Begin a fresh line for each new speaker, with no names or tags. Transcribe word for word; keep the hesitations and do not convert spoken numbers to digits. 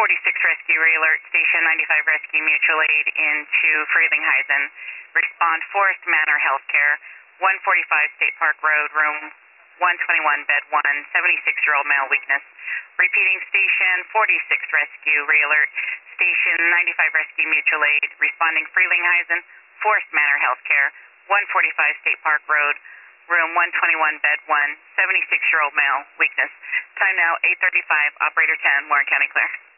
forty-six Rescue Realert, Station ninety-five Rescue Mutual Aid into Frelinghuysen. Respond Forest Manor Healthcare, one forty-five State Park Road, room one twenty-one, bed one, seventy-six-year-old male, weakness. Repeating, Station forty-six Rescue Realert, Station ninety-five Rescue Mutual Aid, responding Frelinghuysen, Forest Manor Healthcare, one forty-five State Park Road, room one twenty-one, bed one, seventy-six-year-old male, weakness. Time now, eight thirty-five, Operator ten, Warren County clear.